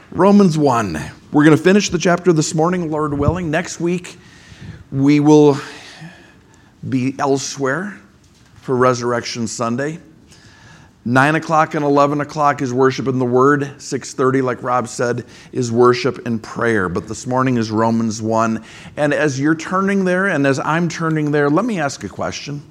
Romans 1. We're going to finish the chapter this morning, Lord willing. Next week, we will be elsewhere for Resurrection Sunday. 9 o'clock and 11 o'clock is worship in the Word. 6:30, like Rob said, is worship and prayer. But this morning is Romans 1. And as you're turning there and as I'm turning there, let me ask a question.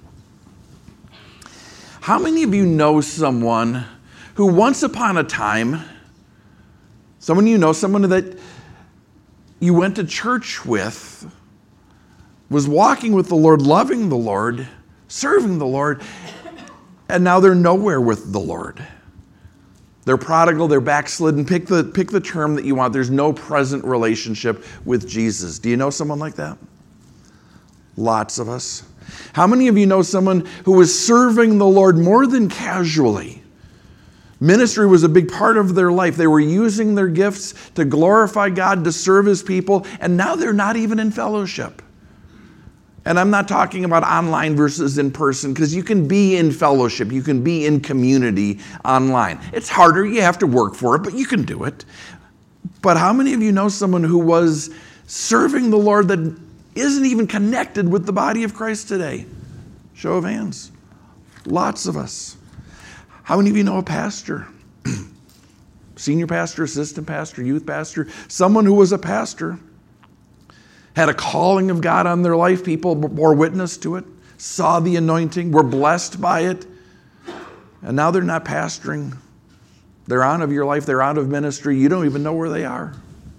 How many of you know someone who once upon a time, someone that you went to church with, was walking with the Lord, loving the Lord, serving the Lord, and now they're nowhere with the Lord? They're prodigal, they're backslidden. Pick the term that you want. There's no present relationship with Jesus. Do you know someone like that? Lots of us. How many of you know someone who was serving the Lord more than casually? Ministry was a big part of their life. They were using their gifts to glorify God, to serve His people, and now they're not even in fellowship. And I'm not talking about online versus in person, because you can be in fellowship, you can be in community online. It's harder, you have to work for it, but you can do it. But how many of you know someone who was serving the Lord that isn't even connected with the body of Christ today? Show of hands. Lots of us. How many of you know a pastor? Senior pastor, assistant pastor, youth pastor, someone who was a pastor, had a calling of God on their life. People bore witness to it, saw the anointing, were blessed by it, and now they're not pastoring. They're out of your life, they're out of ministry. You don't even know where they are.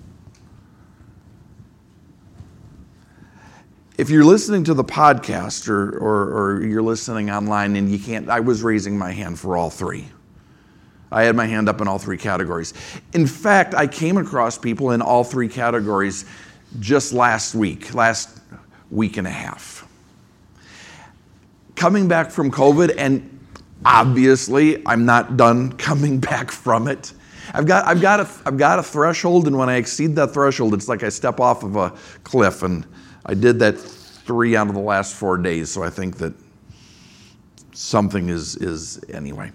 If you're listening to the podcast or you're listening online and you can't, I was raising my hand for all three. I had my hand up in all three categories. In fact, I came across people in all three categories just last week and a half. Coming back from COVID, and obviously I'm not done coming back from it. I've got a threshold, and when I exceed that threshold, it's like I step off of a cliff, and I did that 3 out of the last 4 days, so I think that something is anyway.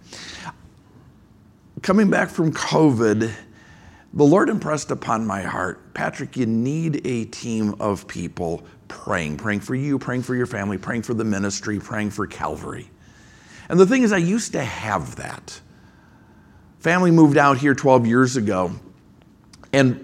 Coming back from COVID, the Lord impressed upon my heart, Patrick, you need a team of people praying for you, praying for your family, praying for the ministry, praying for Calvary. And the thing is, I used to have that. Family moved out here 12 years ago, and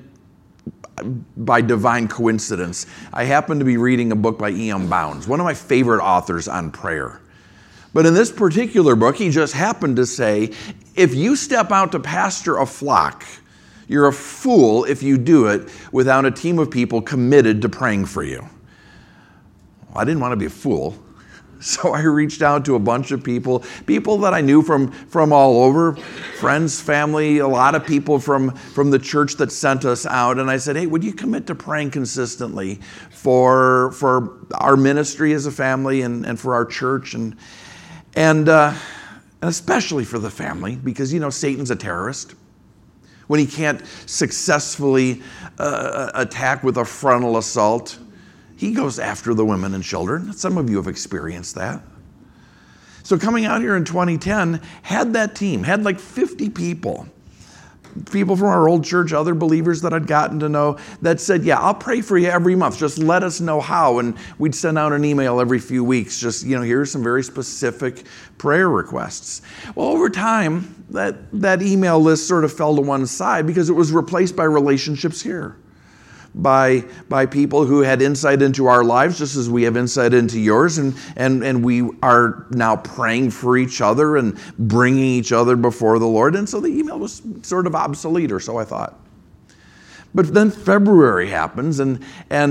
by divine coincidence, I happened to be reading a book by E.M. Bounds, one of my favorite authors on prayer. But in this particular book, he just happened to say, if you step out to pastor a flock, you're a fool if you do it without a team of people committed to praying for you. Well, I didn't want to be a fool. So I reached out to a bunch of people that I knew from all over, friends, family, a lot of people from the church that sent us out. And I said, hey, would you commit to praying consistently for our ministry as a family and for our church and especially for the family, because, Satan's a terrorist. When he can't successfully attack with a frontal assault, he goes after the women and children. Some of you have experienced that. So coming out here in 2010, had that team, had like 50 people from our old church, other believers that I'd gotten to know, that said, yeah, I'll pray for you every month. Just let us know how. And we'd send out an email every few weeks. Just, here's some very specific prayer requests. Well, over time, that email list sort of fell to one side because it was replaced by relationships here. By people who had insight into our lives, just as we have insight into yours, and we are now praying for each other and bringing each other before the Lord. And so the email was sort of obsolete, or so I thought. But then February happens, and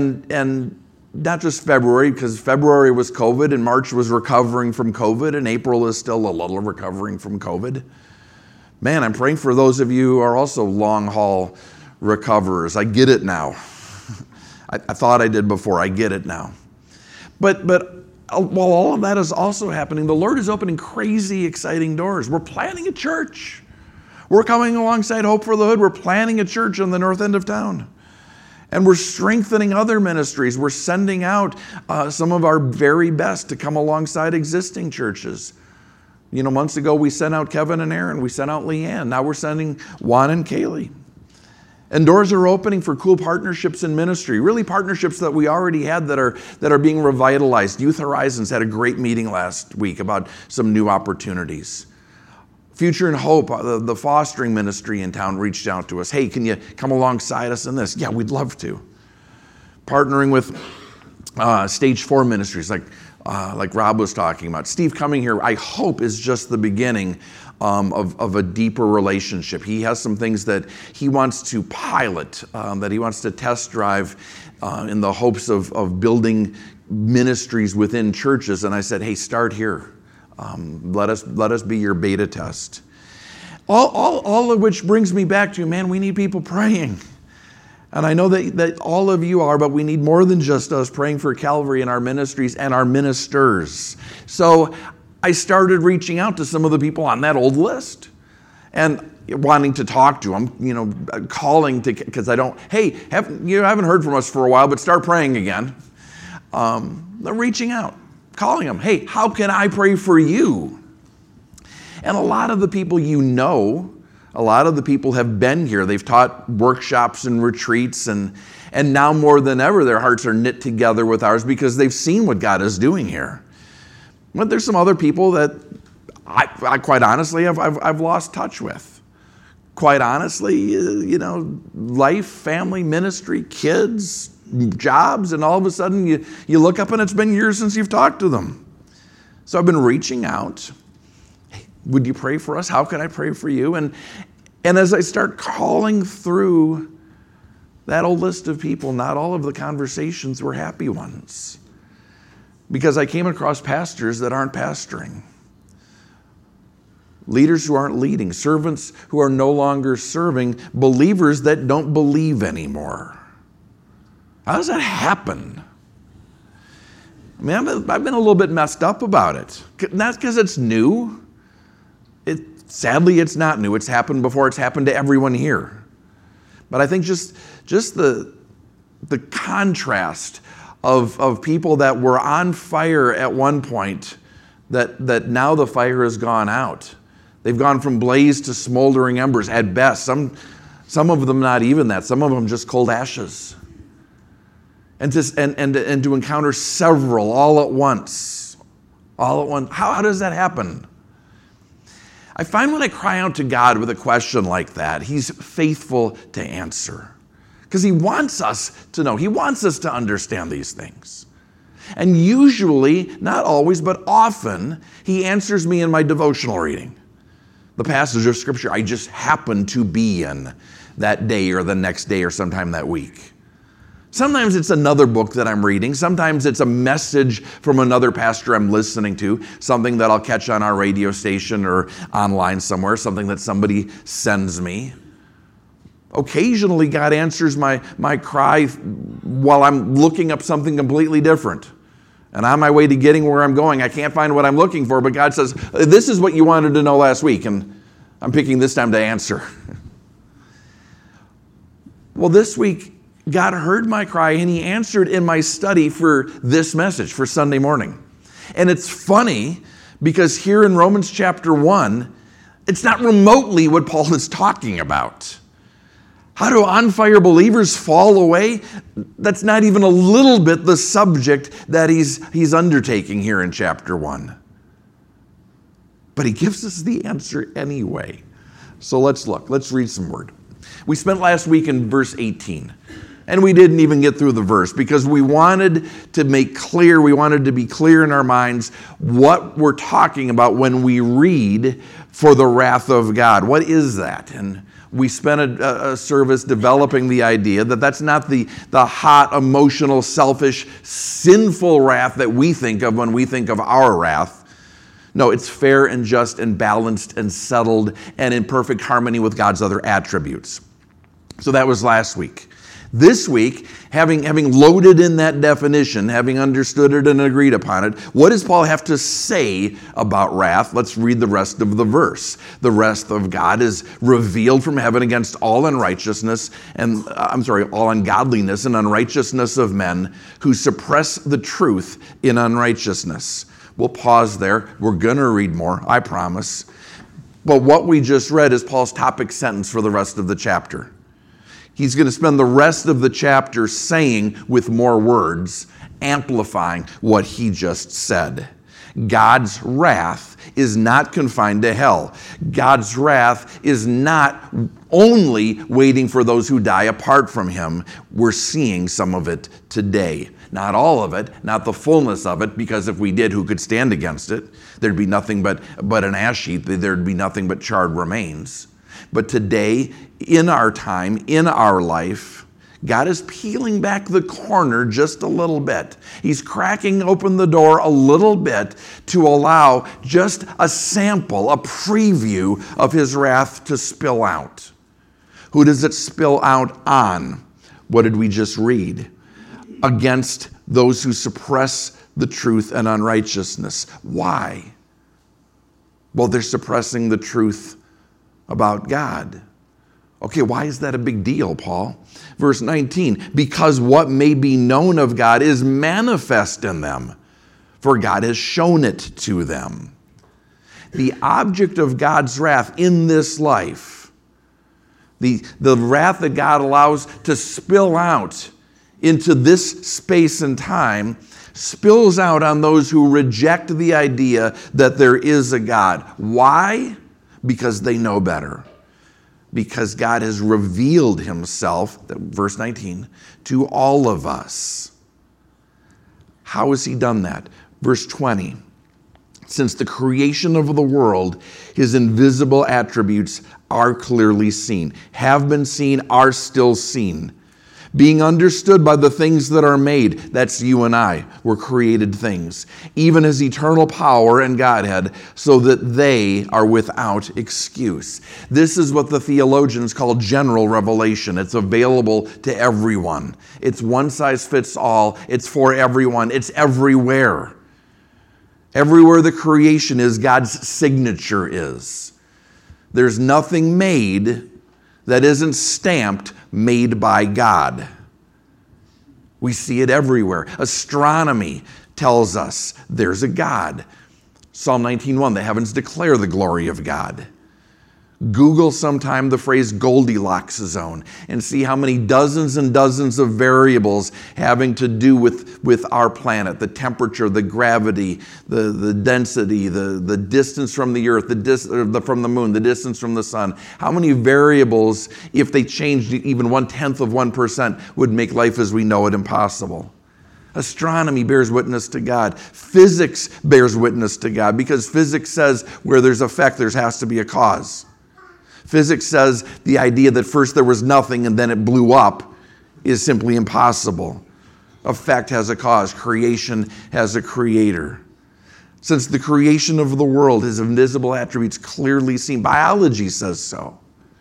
not just February, because February was COVID, and March was recovering from COVID, and April is still a little recovering from COVID. Man, I'm praying for those of you who are also long-haul recoverers. I get it now. I thought I did before. I get it now. But while all of that is also happening, the Lord is opening crazy, exciting doors. We're planning a church. We're coming alongside Hope for the Hood. We're planning a church on the north end of town. And we're strengthening other ministries. We're sending out some of our very best to come alongside existing churches. Months ago we sent out Kevin and Aaron. We sent out Leanne. Now we're sending Juan and Kaylee. And doors are opening for cool partnerships in ministry, really partnerships that we already had that are being revitalized. Youth Horizons had a great meeting last week about some new opportunities. Future and Hope, the fostering ministry in town, reached out to us. Hey, can you come alongside us in this? Yeah, we'd love to. Partnering with Stage 4 ministries like Rob was talking about. Steve coming here, I hope, is just the beginning of a deeper relationship. He has some things that he wants to pilot, that he wants to test drive in the hopes of building ministries within churches. And I said, hey, start here. Let us be your beta test. All of which brings me back to, man, we need people praying. And I know that all of you are, but we need more than just us praying for Calvary and our ministries and our ministers. So I started reaching out to some of the people on that old list and wanting to talk to them, calling to, because you haven't heard from us for a while, but start praying again. Reaching out, calling them, hey, how can I pray for you? And a lot of the people a lot of the people have been here. They've taught workshops and retreats, and now more than ever, their hearts are knit together with ours because they've seen what God is doing here. But there's some other people that I quite honestly, I've lost touch with. Quite honestly, life, family, ministry, kids, jobs, and all of a sudden you look up and it's been years since you've talked to them. So I've been reaching out. Hey, would you pray for us? How can I pray for you? And as I start calling through that old list of people, not all of the conversations were happy ones. Because I came across pastors that aren't pastoring. Leaders who aren't leading. Servants who are no longer serving. Believers that don't believe anymore. How does that happen? I mean, I've been a little bit messed up about it. Not because it's new. Sadly, it's not new. It's happened before. It's happened to everyone here. But I think just the contrast of people that were on fire at one point, that now the fire has gone out. They've gone from blaze to smoldering embers at best. Some of them not even that. Some of them just cold ashes. And to encounter several all at once. How does that happen? I find when I cry out to God with a question like that, He's faithful to answer. Because He wants us to know. He wants us to understand these things. And usually, not always, but often, He answers me in my devotional reading. The passage of Scripture I just happen to be in that day or the next day or sometime that week. Sometimes it's another book that I'm reading. Sometimes it's a message from another pastor I'm listening to, something that I'll catch on our radio station or online somewhere, something that somebody sends me. Occasionally, God answers my cry while I'm looking up something completely different. And on my way to getting where I'm going, I can't find what I'm looking for, but God says, this is what you wanted to know last week, and I'm picking this time to answer. Well, this week, God heard my cry, and He answered in my study for this message, for Sunday morning. And it's funny, because here in Romans chapter 1, it's not remotely what Paul is talking about. How do on-fire believers fall away? That's not even a little bit the subject that he's undertaking here in chapter 1. But he gives us the answer anyway. So let's look. Let's read some word. We spent last week in verse 18. And we didn't even get through the verse because we wanted to make clear, we wanted to be clear in our minds what we're talking about when we read for the wrath of God. What is that? And we spent a service developing the idea that that's not the hot, emotional, selfish, sinful wrath that we think of when we think of our wrath. No, it's fair and just and balanced and settled and in perfect harmony with God's other attributes. So that was last week. This week, having loaded in that definition, having understood it and agreed upon it, what does Paul have to say about wrath? Let's read the rest of the verse. The wrath of God is revealed from heaven against all unrighteousness all ungodliness and unrighteousness of men who suppress the truth in unrighteousness. We'll pause there. We're going to read more, I promise. But what we just read is Paul's topic sentence for the rest of the chapter. He's going to spend the rest of the chapter saying with more words, amplifying what he just said. God's wrath is not confined to hell. God's wrath is not only waiting for those who die apart from him. We're seeing some of it today. Not all of it, not the fullness of it, because if we did, who could stand against it? There'd be nothing but an ash heap. There'd be nothing but charred remains. But today, in our time, in our life, God is peeling back the corner just a little bit. He's cracking open the door a little bit to allow just a sample, a preview of his wrath to spill out. Who does it spill out on? What did we just read? Against those who suppress the truth and unrighteousness. Why? Well, they're suppressing the truth about God. Okay, why is that a big deal, Paul? Verse 19, because what may be known of God is manifest in them, for God has shown it to them. The object of God's wrath in this life, the wrath that God allows to spill out into this space and time, spills out on those who reject the idea that there is a God. Why? Because they know better. Because God has revealed himself, verse 19, to all of us. How has he done that? Verse 20, since the creation of the world, his invisible attributes are clearly seen, have been seen, are still seen, being understood by the things that are made. That's you and I. We're created things. Even his eternal power and Godhead, so that they are without excuse. This is what the theologians call general revelation. It's available to everyone. It's one size fits all. It's for everyone. It's everywhere. Everywhere the creation is, God's signature is. There's nothing made that isn't stamped made by God. We see it everywhere. Astronomy tells us there's a God. Psalm 19:1, the heavens declare the glory of God. Google sometime the phrase Goldilocks zone and see how many dozens and dozens of variables having to do with our planet, the temperature, the gravity, the density, the distance from the earth, from the moon, the distance from the sun. How many variables, if they changed even 0.1%, would make life as we know it impossible? Astronomy bears witness to God. Physics bears witness to God, because physics says where there's effect, there has to be a cause. Physics says the idea that first there was nothing and then it blew up is simply impossible. Effect has a cause. Creation has a creator. Since the creation of the world, his invisible attributes clearly seen. Biology says so.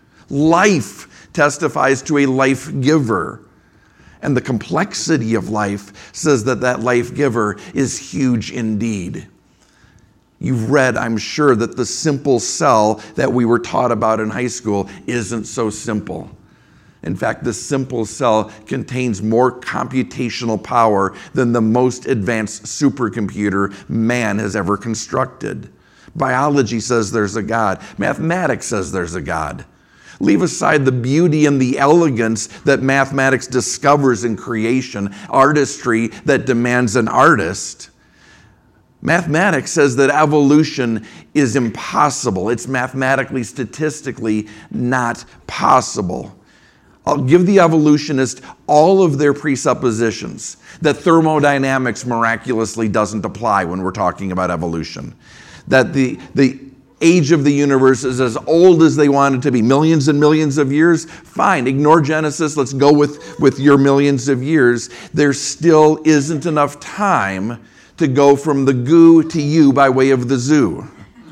Life testifies to a life giver. And the complexity of life says that life giver is huge indeed. You've read, I'm sure, that the simple cell that we were taught about in high school isn't so simple. In fact, the simple cell contains more computational power than the most advanced supercomputer man has ever constructed. Biology says there's a God. Mathematics says there's a God. Leave aside the beauty and the elegance that mathematics discovers in creation, artistry that demands an artist. Mathematics says that evolution is impossible. It's mathematically, statistically not possible. I'll give the evolutionist all of their presuppositions that thermodynamics miraculously doesn't apply when we're talking about evolution. That the age of the universe is as old as they want it to be, millions and millions of years. Fine, ignore Genesis. Let's go with your millions of years. There still isn't enough time to go from the goo to you by way of the zoo.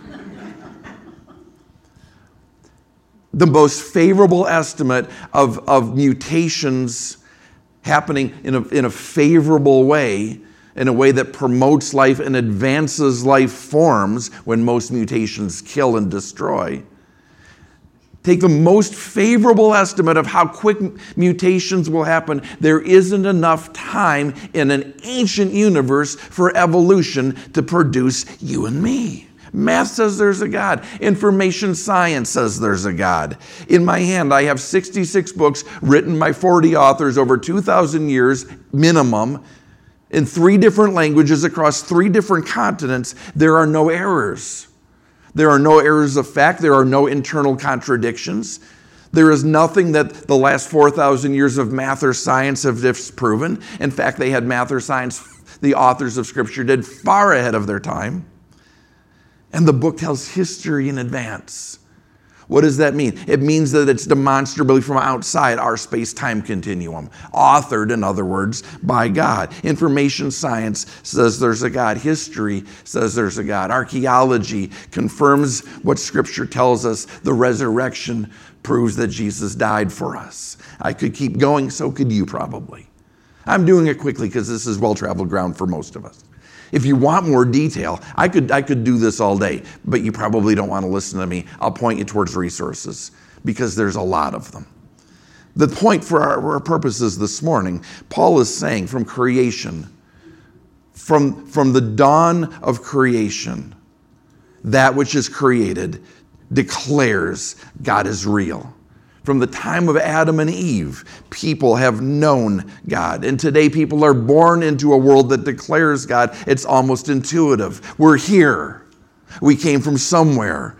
The most favorable estimate of mutations happening in a favorable way, in a way that promotes life and advances life forms when most mutations kill and destroy. Take the most favorable estimate of how quick mutations will happen. There isn't enough time in an ancient universe for evolution to produce you and me. Math says there's a God. Information science says there's a God. In my hand, I have 66 books written by 40 authors over 2,000 years minimum in 3 different languages across 3 different continents. There are no errors. There are no errors of fact. There are no internal contradictions. There is nothing that the last 4,000 years of math or science have disproven. In fact, they had math or science, the authors of Scripture did, far ahead of their time. And the book tells history in advance. What does that mean? It means that it's demonstrably from outside our space-time continuum, authored, in other words, by God. Information science says there's a God. History says there's a God. Archaeology confirms what Scripture tells us. The resurrection proves that Jesus died for us. I could keep going, so could you probably. I'm doing it quickly because this is well-traveled ground for most of us. If you want more detail, I could do this all day, but you probably don't want to listen to me. I'll point you towards resources because there's a lot of them. The point for our purposes this morning, Paul is saying from creation, from the dawn of creation, that which is created declares God is real. From the time of Adam and Eve, people have known God. And today people are born into a world that declares God. It's almost intuitive. We're here. We came from somewhere.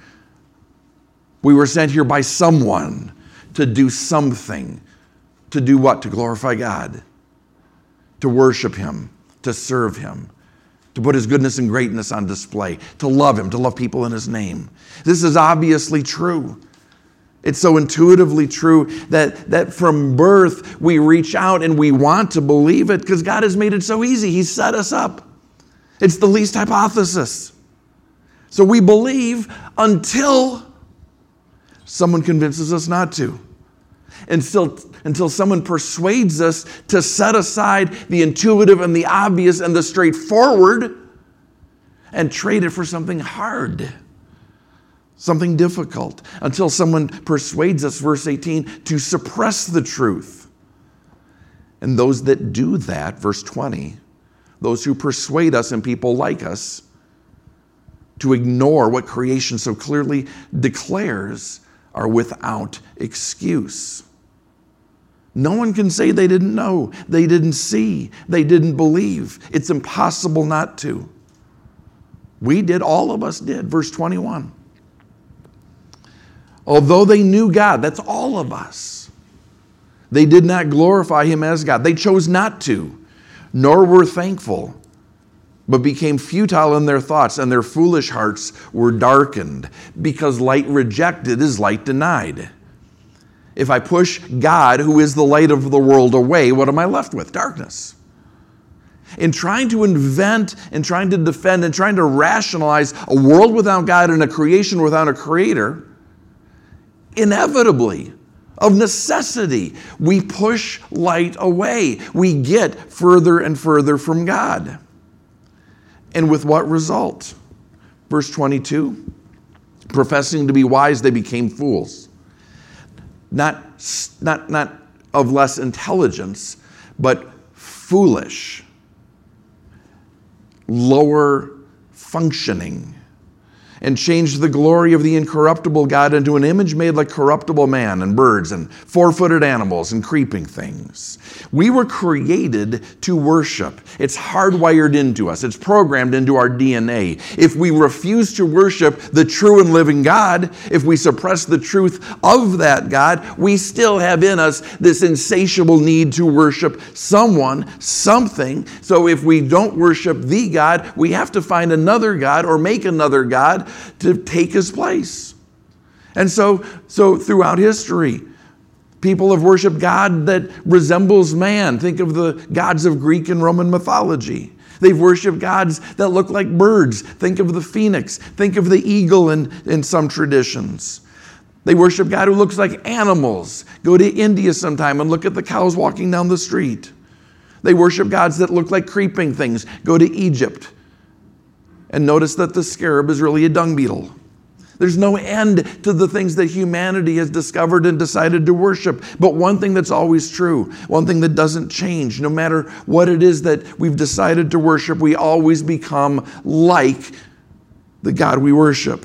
We were sent here by someone to do something. To do what? To glorify God. To worship Him. To serve Him. To put His goodness and greatness on display. To love Him. To love people in His name. This is obviously true. It's so intuitively true that from birth we reach out and we want to believe it because God has made it so easy. He's set us up. It's the least hypothesis. So we believe until someone convinces us not to. Until someone persuades us to set aside the intuitive and the obvious and the straightforward and trade it for something hard. Something difficult, until someone persuades us, verse 18, to suppress the truth. And those that do that, verse 20, those who persuade us and people like us to ignore what creation so clearly declares are without excuse. No one can say they didn't know, they didn't see, they didn't believe. It's impossible not to. We did, all of us did, verse 21. Although they knew God, that's all of us, they did not glorify Him as God. They chose not to, nor were thankful, but became futile in their thoughts, and their foolish hearts were darkened. Because light rejected is light denied. If I push God, who is the light of the world, away, what am I left with? Darkness. In trying to invent and trying to defend and trying to rationalize a world without God and a creation without a creator, inevitably, of necessity, we push light away. We get further and further from God. And with what result? Verse 22, professing to be wise, they became fools. Not of less intelligence, but foolish, lower functioning, and changed the glory of the incorruptible God into an image made like corruptible man and birds and four-footed animals and creeping things. We were created to worship. It's hardwired into us. It's programmed into our DNA. If we refuse to worship the true and living God, if we suppress the truth of that God, we still have in us this insatiable need to worship someone, something. So if we don't worship the God, we have to find another God or make another God to take His place. And so throughout history, people have worshiped God that resembles man. Think of the gods of Greek and Roman mythology. They've worshiped gods that look like birds. Think of the phoenix. Think of the eagle in some traditions. They worship God who looks like animals. Go to India sometime and look at the cows walking down the street. They worship gods that look like creeping things. Go to Egypt and notice that the scarab is really a dung beetle. There's no end to the things that humanity has discovered and decided to worship. But one thing that's always true, one thing that doesn't change, no matter what it is that we've decided to worship, we always become like the God we worship.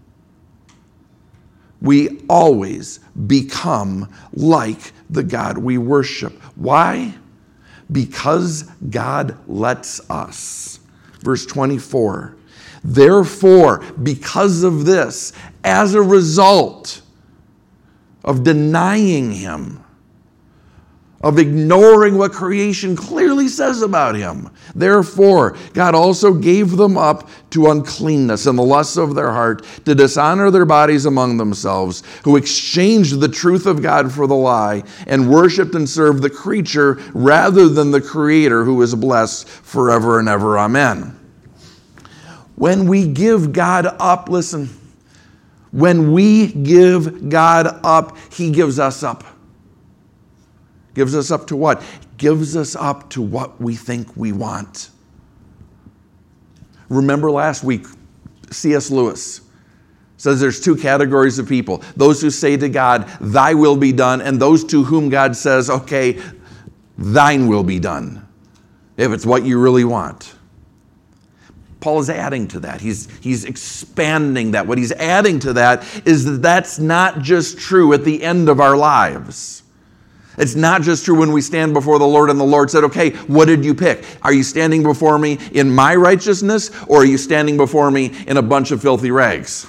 We always become like the God we worship. Why? Because God lets us. Verse 24. Therefore, because of this, as a result of denying him, of ignoring what creation clearly says about him. Therefore, God also gave them up to uncleanness and the lusts of their heart, to dishonor their bodies among themselves, who exchanged the truth of God for the lie, and worshiped and served the creature rather than the Creator, who is blessed forever and ever. Amen. When we give God up, listen, when we give God up, he gives us up. Gives us up to what? Gives us up to what we think we want. Remember last week, C.S. Lewis says there's two categories of people. Those who say to God, thy will be done, and those to whom God says, okay, thine will be done, if it's what you really want. Paul is adding to that. He's expanding that. What he's adding to that is that that's not just true at the end of our lives. It's not just true when we stand before the Lord and the Lord said, okay, what did you pick? Are you standing before me in my righteousness, or are you standing before me in a bunch of filthy rags?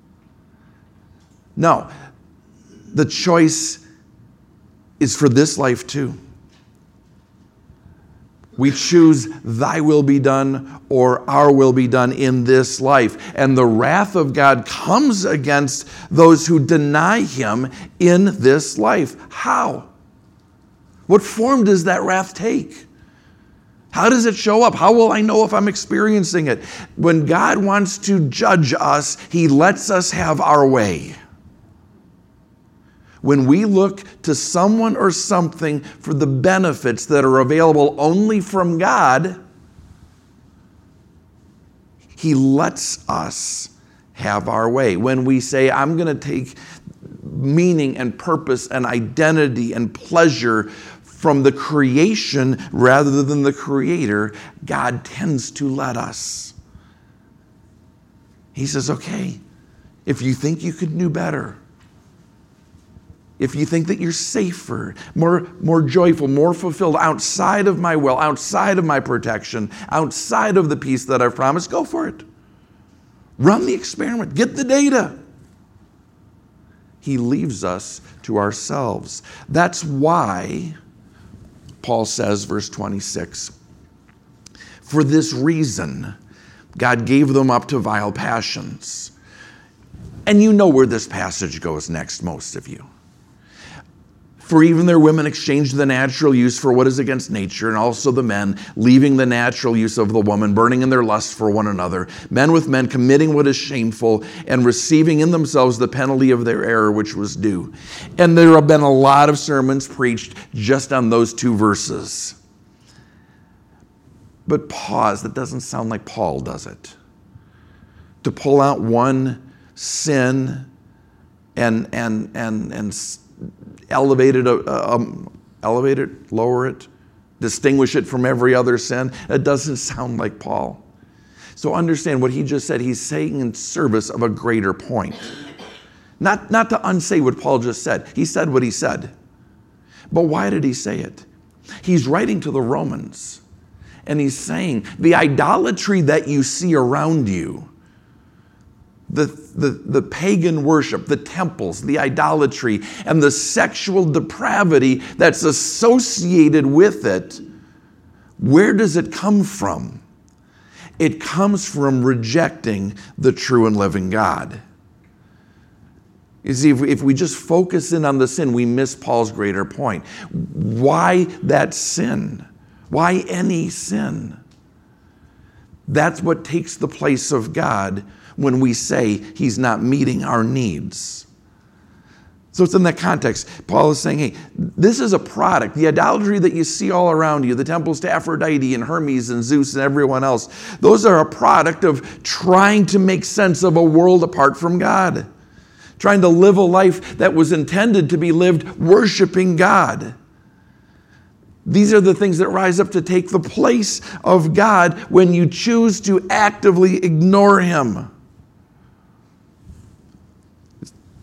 No. The choice is for this life too. We choose thy will be done or our will be done in this life. And the wrath of God comes against those who deny him in this life. How? What form does that wrath take? How does it show up? How will I know if I'm experiencing it? When God wants to judge us, he lets us have our way. When we look to someone or something for the benefits that are available only from God, he lets us have our way. When we say, I'm going to take meaning and purpose and identity and pleasure from the creation rather than the Creator, God tends to let us. He says, okay, if you think you could do better, if you think that you're safer, more joyful, more fulfilled outside of my will, outside of my protection, outside of the peace that I've promised, go for it. Run the experiment. Get the data. He leaves us to ourselves. That's why Paul says, verse 26, for this reason, God gave them up to vile passions. And you know where this passage goes next, most of you. For even their women exchanged the natural use for what is against nature, and also the men, leaving the natural use of the woman, burning in their lust for one another, men with men committing what is shameful, and receiving in themselves the penalty of their error which was due. And there have been a lot of sermons preached just on those two verses. But pause, that doesn't sound like Paul, does it? To pull out one sin and elevate it, lower it, distinguish it from every other sin. It doesn't sound like Paul. So understand what he just said. He's saying in service of a greater point. Not to unsay what Paul just said. He said what he said. But why did he say it? He's writing to the Romans. And he's saying the idolatry that you see around you, the pagan worship, the temples, the idolatry, and the sexual depravity that's associated with it, where does it come from? It comes from rejecting the true and living God. You see, if we just focus in on the sin, we miss Paul's greater point. Why that sin? Why any sin? That's what takes the place of God when we say he's not meeting our needs. So it's in that context. Paul is saying, hey, this is a product. The idolatry that you see all around you, the temples to Aphrodite and Hermes and Zeus and everyone else, those are a product of trying to make sense of a world apart from God. Trying to live a life that was intended to be lived worshiping God. These are the things that rise up to take the place of God when you choose to actively ignore him.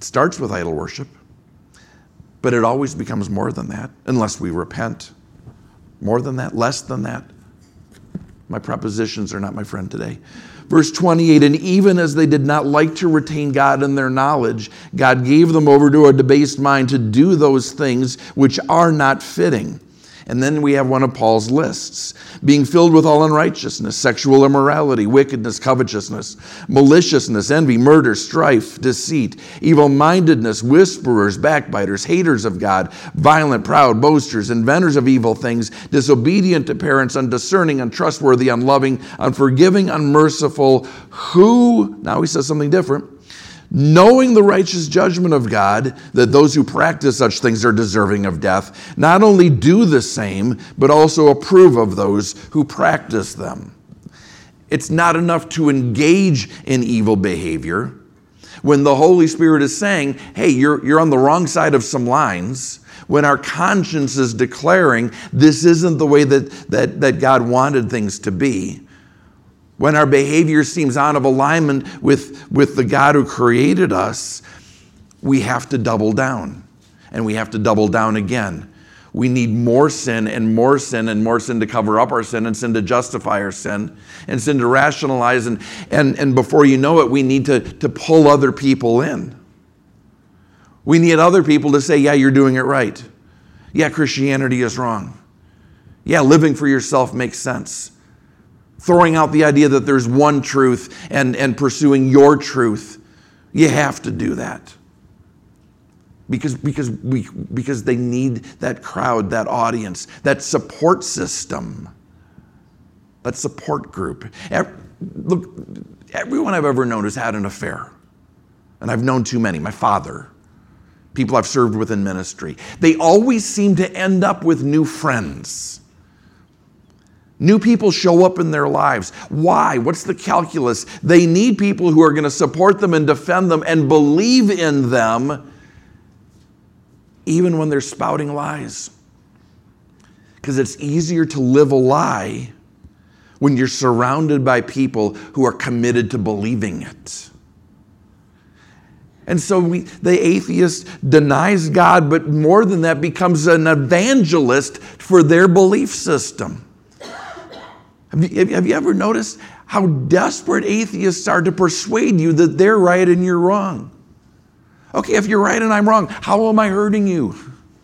starts with idol worship, but it always becomes more than that unless we repent. More than that, less than that. My prepositions are not my friend today. Verse 28, and even as they did not like to retain God in their knowledge, God gave them over to a debased mind to do those things which are not fitting. And then we have one of Paul's lists. Being filled with all unrighteousness, sexual immorality, wickedness, covetousness, maliciousness, envy, murder, strife, deceit, evil-mindedness, whisperers, backbiters, haters of God, violent, proud, boasters, inventors of evil things, disobedient to parents, undiscerning, untrustworthy, unloving, unforgiving, unmerciful, who, now he says something different, knowing the righteous judgment of God, that those who practice such things are deserving of death, not only do the same, but also approve of those who practice them. It's not enough to engage in evil behavior when the Holy Spirit is saying, hey, you're on the wrong side of some lines, when our conscience is declaring this isn't the way that God wanted things to be. When our behavior seems out of alignment with the God who created us, we have to double down. And we have to double down again. We need more sin and more sin and more sin to cover up our sin and sin to justify our sin and sin to rationalize. And before you know it, we need to pull other people in. We need other people to say, yeah, you're doing it right. Yeah, Christianity is wrong. Yeah, living for yourself makes sense. Throwing out the idea that there's one truth and pursuing your truth. You have to do that. Because they need that crowd, that audience, that support system, that support group. Look, everyone I've ever known has had an affair. And I've known too many. My father, people I've served with in ministry. They always seem to end up with new friends. New people show up in their lives. Why? What's the calculus? They need people who are going to support them and defend them and believe in them even when they're spouting lies. Because it's easier to live a lie when you're surrounded by people who are committed to believing it. And so the atheist denies God, but more than that, becomes an evangelist for their belief system. Have you ever noticed how desperate atheists are to persuade you that they're right and you're wrong? Okay, if you're right and I'm wrong, how am I hurting you?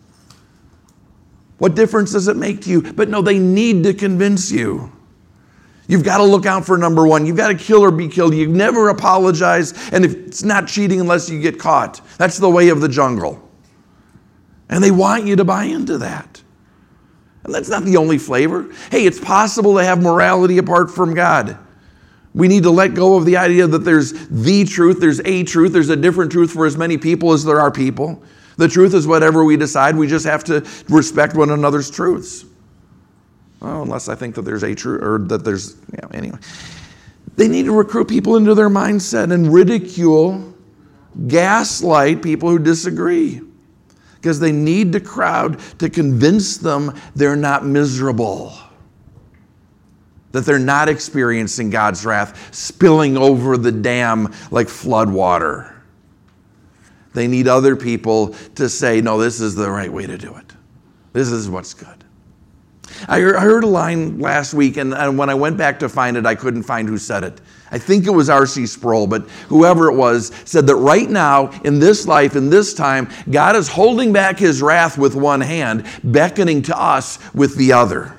What difference does it make to you? But no, they need to convince you. You've got to look out for number one. You've got to kill or be killed. You never apologize. And if it's not cheating unless you get caught. That's the way of the jungle. And they want you to buy into that. And that's not the only flavor. Hey, it's possible to have morality apart from God. We need to let go of the idea that there's the truth, there's a different truth for as many people as there are people. The truth is whatever we decide. We just have to respect one another's truths. Well, unless I think that there's a truth, or that there's, anyway. They need to recruit people into their mindset and ridicule, gaslight people who disagree. Because they need the crowd to convince them they're not miserable. That they're not experiencing God's wrath spilling over the dam like flood water. They need other people to say, no, this is the right way to do it. This is what's good. I heard a line last week, and when I went back to find it, I couldn't find who said it. I think it was R.C. Sproul, but whoever it was said that right now, in this life, in this time, God is holding back his wrath with one hand, beckoning to us with the other.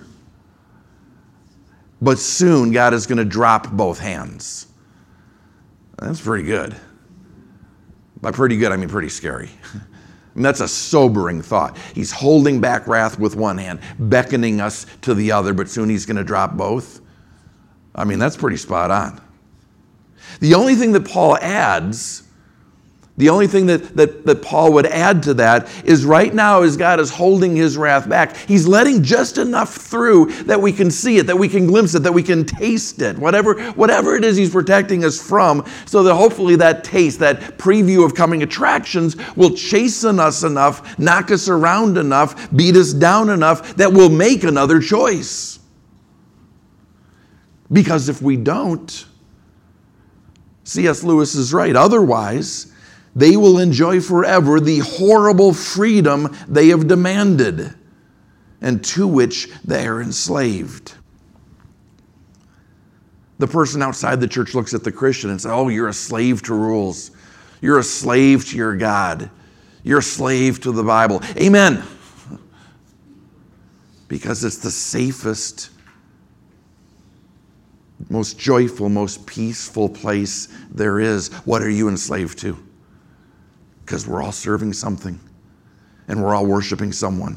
But soon, God is going to drop both hands. That's pretty good. By pretty good, I mean pretty scary. And that's a sobering thought. He's holding back wrath with one hand, beckoning us to the other, but soon he's going to drop both. I mean, that's pretty spot on. The only thing that Paul adds, the only thing that Paul would add to that is right now as God is holding his wrath back, he's letting just enough through that we can see it, that we can glimpse it, that we can taste it, whatever it is he's protecting us from, so that hopefully that taste, that preview of coming attractions will chasten us enough, knock us around enough, beat us down enough that we'll make another choice. Because if we don't, C.S. Lewis is right. Otherwise, They will enjoy forever the horrible freedom they have demanded and to which they are enslaved. The person outside the church looks at the Christian and says, oh, you're a slave to rules. You're a slave to your God. You're a slave to the Bible. Amen. Because it's the safest, most joyful, most peaceful place there is. What are you enslaved to? Because we're all serving something and we're all worshiping someone.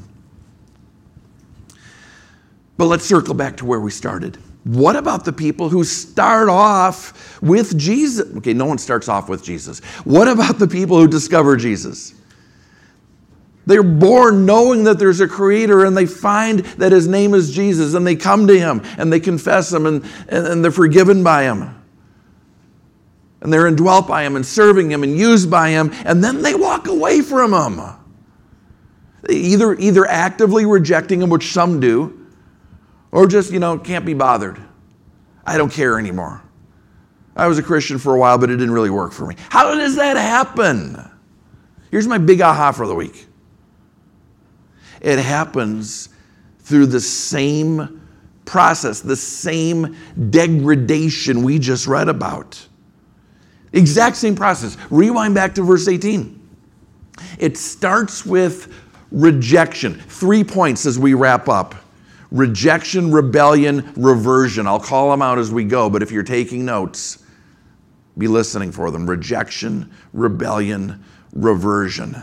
But let's circle back to where we started. What about the people who start off with Jesus? Okay, no one starts off with Jesus. What about the people who discover Jesus? They're born knowing that there's a creator and they find that his name is Jesus and they come to him and they confess him and they're forgiven by him. And they're indwelt by him and serving him and used by him, and then they walk away from him. Either actively rejecting him, which some do, or just, can't be bothered. I don't care anymore. I was a Christian for a while, but it didn't really work for me. How does that happen? Here's my big aha for the week. It happens through the same process, the same degradation we just read about. Exact same process. Rewind back to verse 18. It starts with rejection. 3 points as we wrap up. Rejection, rebellion, reversion. I'll call them out as we go, but if you're taking notes, be listening for them. Rejection, rebellion, reversion.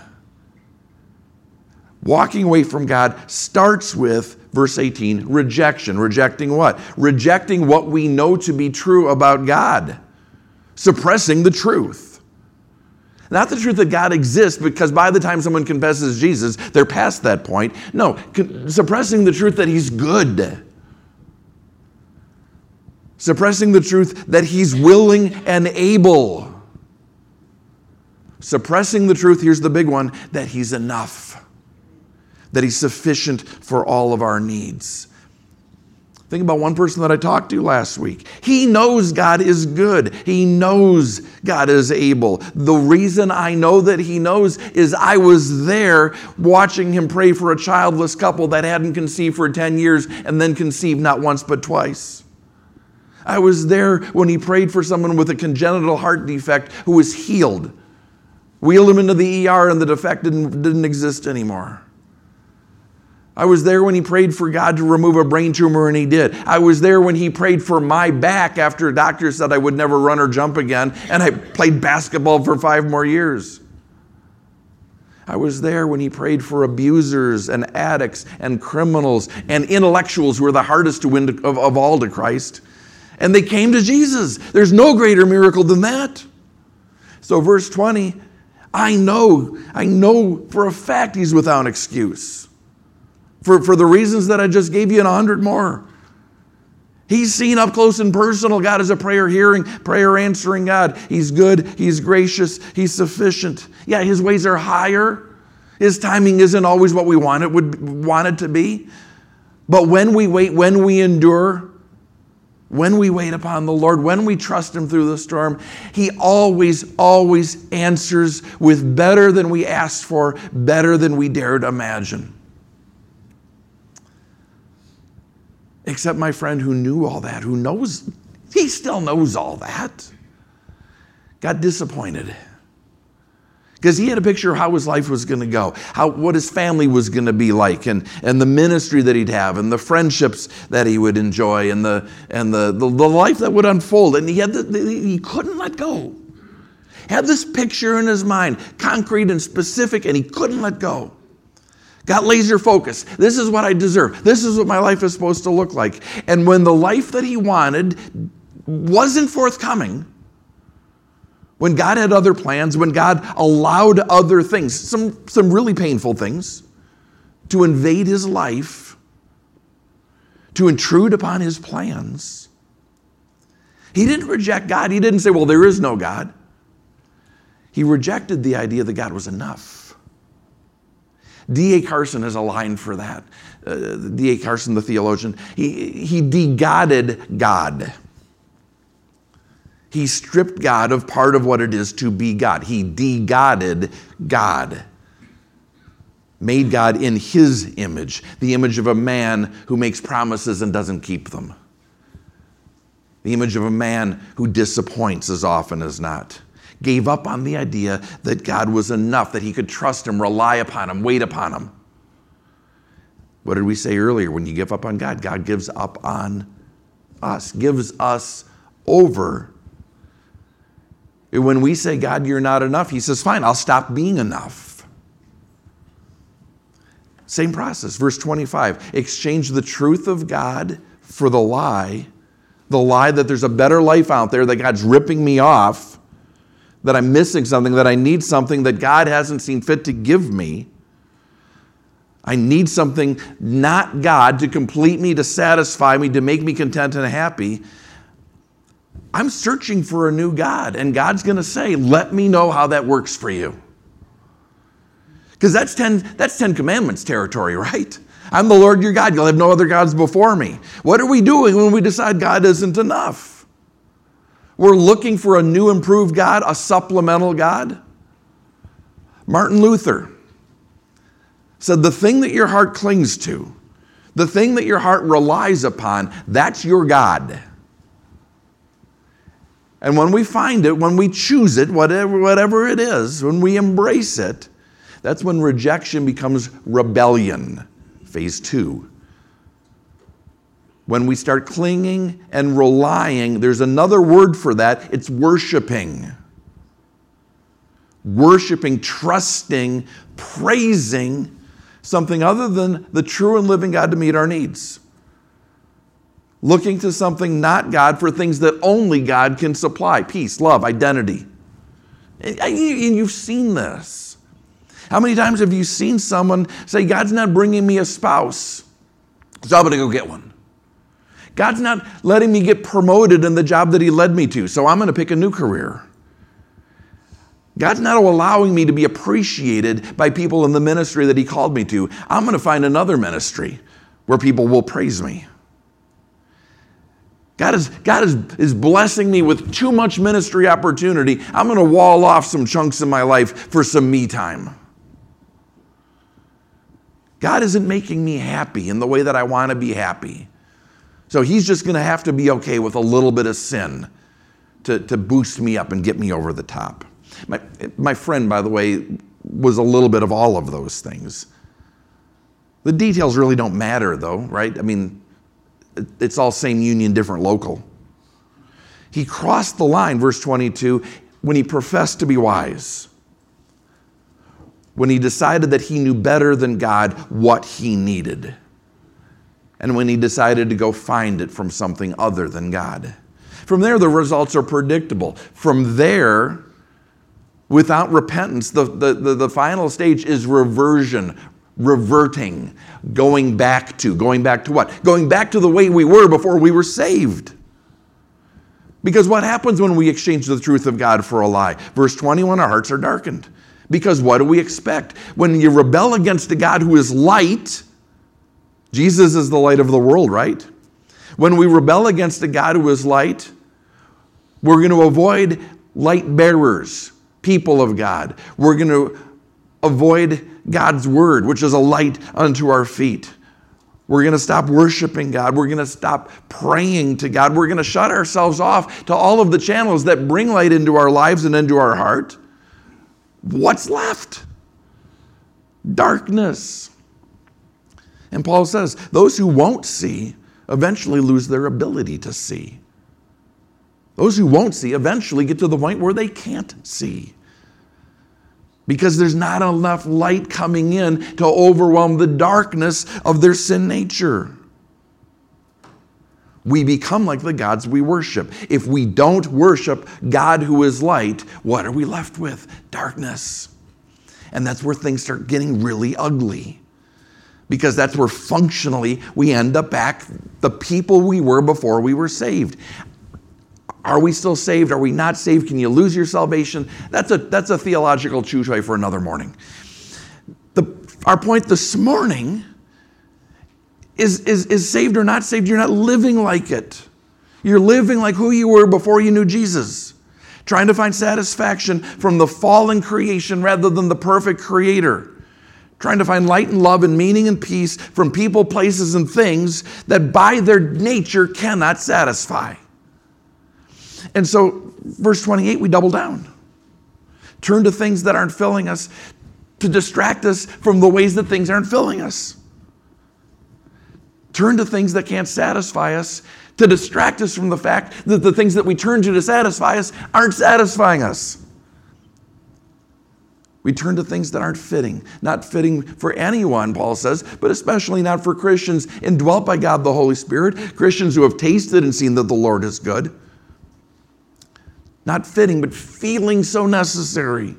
Walking away from God starts with, verse 18, rejection. Rejecting what? Rejecting what we know to be true about God. Suppressing the truth. Not the truth that God exists, because by the time someone confesses Jesus, they're past that point. No, suppressing the truth that he's good. Suppressing the truth that he's willing and able. Suppressing the truth, here's the big one, that he's enough. That he's sufficient for all of our needs. Think about one person that I talked to last week. He knows God is good. He knows God is able. The reason I know that he knows is I was there watching him pray for a childless couple that hadn't conceived for 10 years and then conceived not once but twice. I was there when he prayed for someone with a congenital heart defect who was healed. Wheeled him into the ER and the defect didn't exist anymore. I was there when he prayed for God to remove a brain tumor, and he did. I was there when he prayed for my back after a doctor said I would never run or jump again, and I played basketball for 5 more years. I was there when he prayed for abusers and addicts and criminals and intellectuals who are the hardest to win of all to Christ. And they came to Jesus. There's no greater miracle than that. So verse 20, I know for a fact he's without excuse. For the reasons that I just gave you and 100 more. He's seen up close and personal. God is a prayer hearing, prayer answering God. He's good. He's gracious. He's sufficient. Yeah, his ways are higher. His timing isn't always what we want it to be. But when we wait, when we endure, when we wait upon the Lord, when we trust him through the storm, he always answers with better than we asked for, better than we dared imagine. Except my friend who knew all that, he still knows all that, got disappointed. Because he had a picture of how his life was going to go, what his family was going to be like, and the ministry that he'd have, and the friendships that he would enjoy, and the life that would unfold. And he couldn't let go. Had this picture in his mind, concrete and specific, and he couldn't let go. Got laser focused. This is what I deserve. This is what my life is supposed to look like. And when the life that he wanted wasn't forthcoming, when God had other plans, when God allowed other things, some really painful things, to invade his life, to intrude upon his plans, he didn't reject God. He didn't say, well, there is no God. He rejected the idea that God was enough. D.A. Carson has a line for that. D.A. Carson, the theologian, he de-godded God. He stripped God of part of what it is to be God. He de-godded God. Made God in his image, the image of a man who makes promises and doesn't keep them. The image of a man who disappoints as often as not. Gave up on the idea that God was enough, that he could trust him, rely upon him, wait upon him. What did we say earlier? When you give up on God, God gives up on us, gives us over. When we say, God, you're not enough, he says, fine, I'll stop being enough. Same process. Verse 25, exchange the truth of God for the lie that there's a better life out there, that God's ripping me off, that I'm missing something, that I need something that God hasn't seen fit to give me. I need something, not God, to complete me, to satisfy me, to make me content and happy. I'm searching for a new God, and God's going to say, let me know how that works for you. Because that's 10 Commandments territory, right? I'm the Lord your God. You'll have no other gods before me. What are we doing when we decide God isn't enough? We're looking for a new, improved God, a supplemental God. Martin Luther said, the thing that your heart clings to, the thing that your heart relies upon, that's your God. And when we find it, when we choose it, whatever it is, when we embrace it, that's when rejection becomes rebellion, phase 2. When we start clinging and relying, there's another word for that, it's worshiping. Worshiping, trusting, praising something other than the true and living God to meet our needs. Looking to something not God for things that only God can supply. Peace, love, identity. And you've seen this. How many times have you seen someone say, God's not bringing me a spouse, so I'm going to go get one. God's not letting me get promoted in the job that he led me to, so I'm going to pick a new career. God's not allowing me to be appreciated by people in the ministry that he called me to. I'm going to find another ministry where people will praise me. God is blessing me with too much ministry opportunity. I'm going to wall off some chunks in my life for some me time. God isn't making me happy in the way that I want to be happy. So he's just going to have to be okay with a little bit of sin to boost me up and get me over the top. My friend, by the way, was a little bit of all of those things. The details really don't matter, though, right? I mean, it's all same union, different local. He crossed the line, verse 22, when he professed to be wise. When he decided that he knew better than God what he needed. And when he decided to go find it from something other than God. From there, the results are predictable. From there, without repentance, the final stage is reversion, reverting, going back to what? Going back to the way we were before we were saved. Because what happens when we exchange the truth of God for a lie? Verse 21, our hearts are darkened. Because what do we expect? When you rebel against a God who is light, Jesus is the light of the world, right? When we rebel against a God who is light, we're going to avoid light bearers, people of God. We're going to avoid God's word, which is a light unto our feet. We're going to stop worshiping God. We're going to stop praying to God. We're going to shut ourselves off to all of the channels that bring light into our lives and into our heart. What's left? Darkness. And Paul says, those who won't see eventually lose their ability to see. Those who won't see eventually get to the point where they can't see. Because there's not enough light coming in to overwhelm the darkness of their sin nature. We become like the gods we worship. If we don't worship God who is light, what are we left with? Darkness. And that's where things start getting really ugly. Because that's where functionally we end up back the people we were before we were saved. Are we still saved? Are we not saved? Can you lose your salvation? That's a theological choo-choo for another morning. Our point this morning is saved or not saved, you're not living like it. You're living like who you were before you knew Jesus, trying to find satisfaction from the fallen creation rather than the perfect creator, trying to find light and love and meaning and peace from people, places, and things that by their nature cannot satisfy. And so, verse 28, we double down. Turn to things that aren't filling us to distract us from the ways that things aren't filling us. Turn to things that can't satisfy us to distract us from the fact that the things that we turn to satisfy us aren't satisfying us. We turn to things that aren't fitting, not fitting for anyone, Paul says, but especially not for Christians indwelt by God the Holy Spirit, Christians who have tasted and seen that the Lord is good. Not fitting, but feeling so necessary.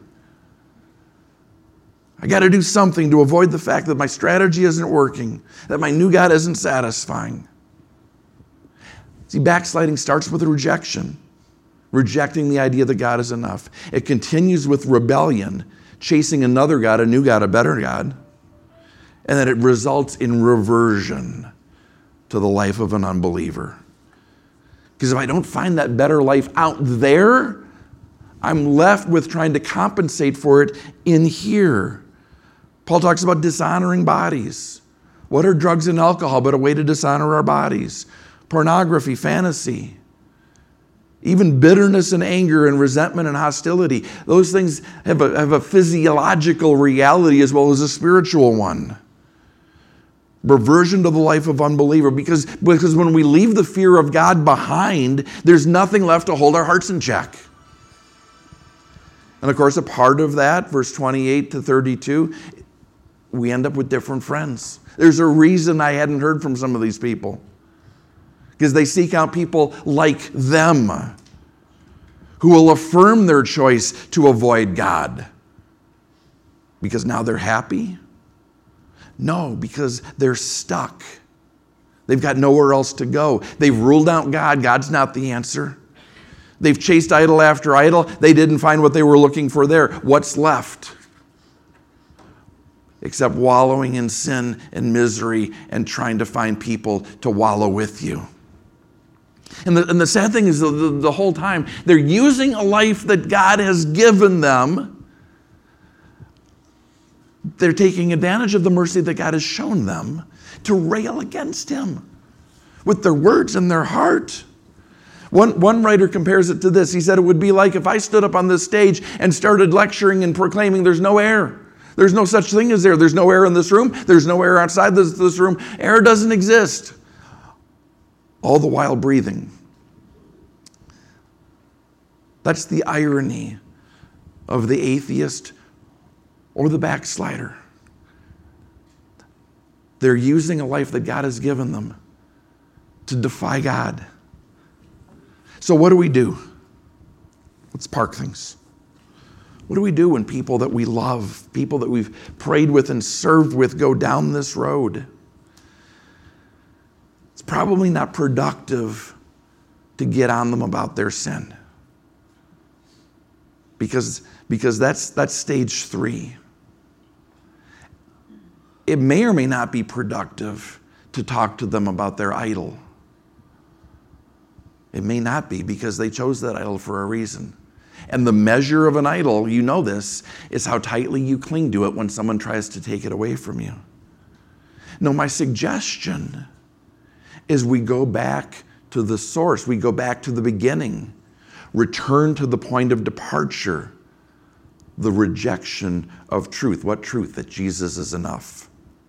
I got to do something to avoid the fact that my strategy isn't working, that my new God isn't satisfying. See, backsliding starts with rejection, rejecting the idea that God is enough. It continues with rebellion, chasing another God, a new God, a better God, and then it results in reversion to the life of an unbeliever. Because if I don't find that better life out there, I'm left with trying to compensate for it in here. Paul talks about dishonoring bodies. What are drugs and alcohol but a way to dishonor our bodies? Pornography, fantasy, even bitterness and anger and resentment and hostility. Those things have a physiological reality as well as a spiritual one. Reversion to the life of unbeliever. Because when we leave the fear of God behind, there's nothing left to hold our hearts in check. And of course, a part of that, verse 28 to 32, we end up with different friends. There's a reason I hadn't heard from some of these people. Because they seek out people like them who will affirm their choice to avoid God. Because now they're happy? No, because they're stuck. They've got nowhere else to go. They've ruled out God. God's not the answer. They've chased idol after idol. They didn't find what they were looking for there. What's left? Except wallowing in sin and misery and trying to find people to wallow with you. And the sad thing is the whole time, they're using a life that God has given them. They're taking advantage of the mercy that God has shown them to rail against Him with their words and their heart. One writer compares it to this. He said it would be like if I stood up on this stage and started lecturing and proclaiming there's no air. There's no such thing as air. There's no air in this room. There's no air outside this room. Air doesn't exist. All the while breathing. That's the irony of the atheist or the backslider. They're using a life that God has given them to defy God. So what do? Let's park things. What do we do when people that we love, people that we've prayed with and served with go down this road? It's probably not productive to get on them about their sin. Because that's stage 3. It may or may not be productive to talk to them about their idol. It may not be, because they chose that idol for a reason. And the measure of an idol, you know this, is how tightly you cling to it when someone tries to take it away from you. No, my suggestion is we go back to the source. We go back to the beginning. Return to the point of departure, the rejection of truth. What truth? That Jesus is enough.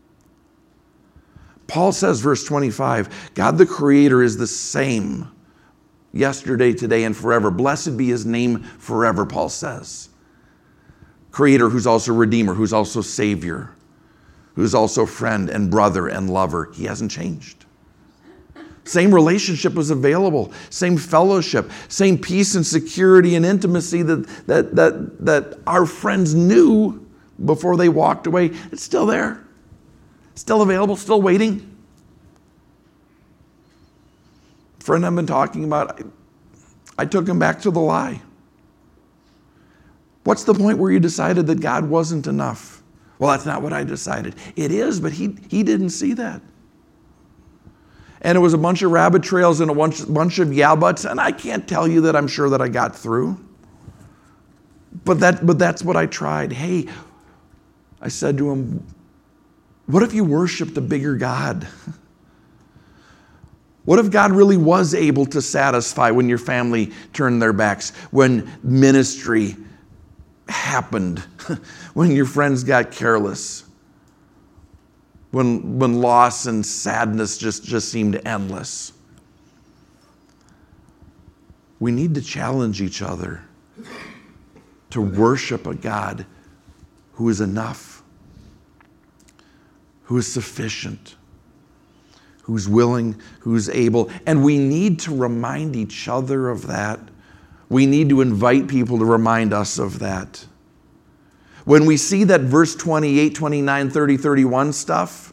Paul says, verse 25, God the Creator is the same yesterday, today, and forever. Blessed be His name forever, Paul says. Creator who's also Redeemer, who's also Savior, who's also friend and brother and lover. He hasn't changed. Same relationship was available, same fellowship, same peace and security and intimacy that our friends knew before they walked away. It's still there, still available, still waiting. Friend I've been talking about, I took him back to the lie. What's the point where you decided that God wasn't enough? Well, that's not what I decided. It is, but he didn't see that. And it was a bunch of rabbit trails and a bunch of yeah buts, and I can't tell you that I'm sure that I got through. But that's what I tried. Hey, I said to him, what if you worshiped a bigger God? What if God really was able to satisfy when your family turned their backs, when ministry happened, when your friends got careless, when loss and sadness just seemed endless? We need to challenge each other to worship a God who is enough, who is sufficient, who's willing, who's able. And we need to remind each other of that. We need to invite people to remind us of that. When we see that verse 28, 29, 30, 31 stuff,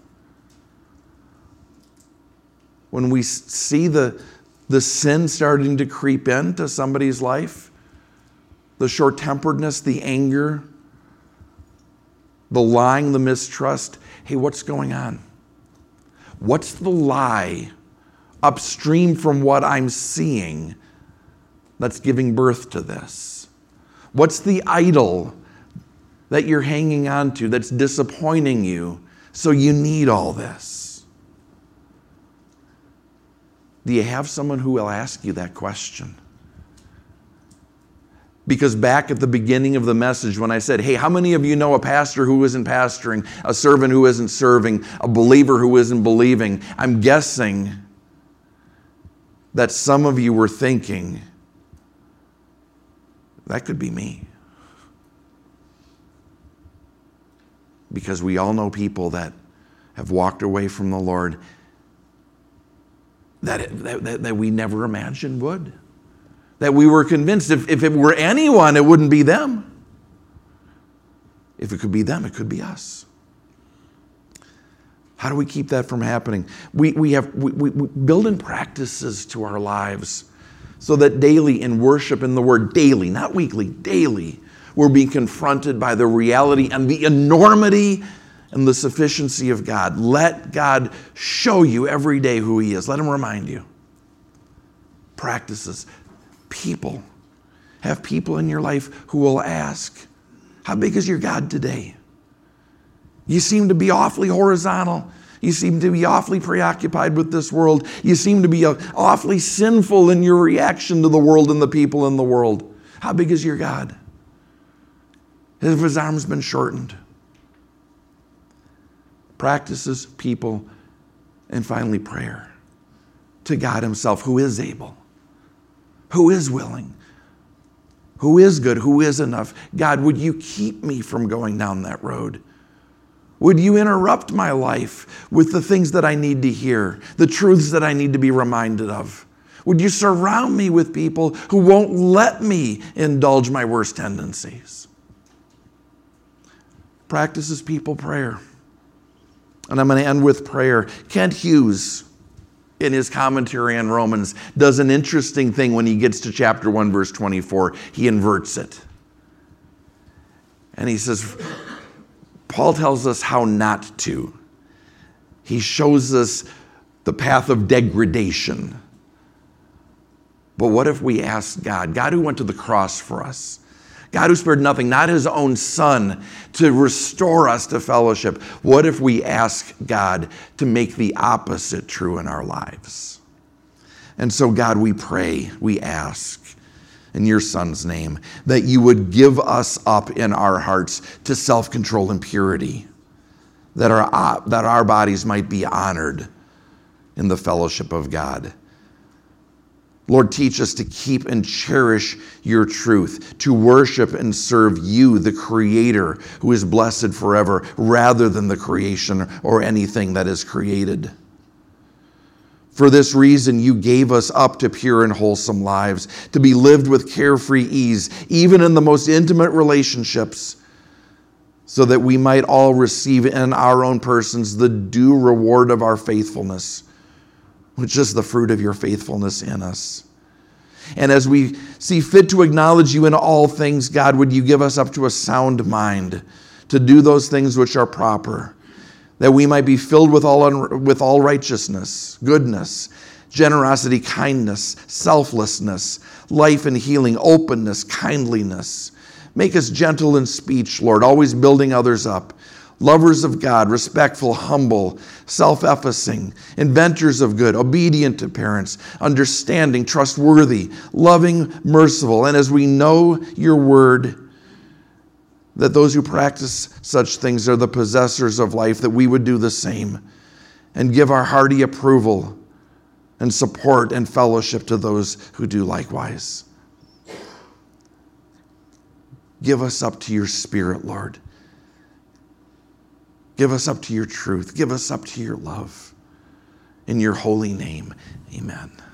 when we see the sin starting to creep into somebody's life, the short-temperedness, the anger, the lying, the mistrust, hey, what's going on? What's the lie upstream from what I'm seeing that's giving birth to this? What's the idol that you're hanging on to that's disappointing you so you need all this? Do you have someone who will ask you that question? Because back at the beginning of the message when I said, hey, how many of you know a pastor who isn't pastoring, a servant who isn't serving, a believer who isn't believing? I'm guessing that some of you were thinking, that could be me. Because we all know people that have walked away from the Lord that we never imagined would. That we were convinced if it were anyone, it wouldn't be them. If it could be them, it could be us. How do we keep that from happening? We build in practices to our lives so that daily in worship, in the word daily, not weekly, daily, we're being confronted by the reality and the enormity and the sufficiency of God. Let God show you every day who He is. Let Him remind you. Practices. People. Have people in your life who will ask, how big is your God today? You seem to be awfully horizontal. You seem to be awfully preoccupied with this world. You seem to be awfully sinful in your reaction to the world and the people in the world. How big is your God? Have His arms been shortened? Practices, people, and finally prayer to God Himself, who is able, who is willing, who is good, who is enough. God, would you keep me from going down that road? Would you interrupt my life with the things that I need to hear, the truths that I need to be reminded of? Would you surround me with people who won't let me indulge my worst tendencies? Practices, people, prayer. And I'm going to end with prayer. Kent Hughes, in his commentary on Romans, does an interesting thing when he gets to chapter 1, verse 24. He inverts it. And he says, Paul tells us how not to. He shows us the path of degradation. But what if we ask God, God who went to the cross for us, God who spared nothing, not His own Son, to restore us to fellowship. What if we ask God to make the opposite true in our lives? And so, God, we pray, we ask, in your Son's name, that you would give us up in our hearts to self-control and purity, that our bodies might be honored in the fellowship of God. Lord, teach us to keep and cherish your truth, to worship and serve you, the Creator, who is blessed forever, rather than the creation or anything that is created. For this reason, you gave us up to pure and wholesome lives, to be lived with carefree ease, even in the most intimate relationships, so that we might all receive in our own persons the due reward of our faithfulness, which is the fruit of your faithfulness in us. And as we see fit to acknowledge you in all things, God, would you give us up to a sound mind to do those things which are proper, that we might be filled with all righteousness, goodness, generosity, kindness, selflessness, life and healing, openness, kindliness. Make us gentle in speech, Lord, always building others up. Lovers of God, respectful, humble, self-effacing, inventors of good, obedient to parents, understanding, trustworthy, loving, merciful. And as we know your word, that those who practice such things are the possessors of life, that we would do the same and give our hearty approval and support and fellowship to those who do likewise. Give us up to your Spirit, Lord. Give us up to your truth. Give us up to your love. In your holy name, amen.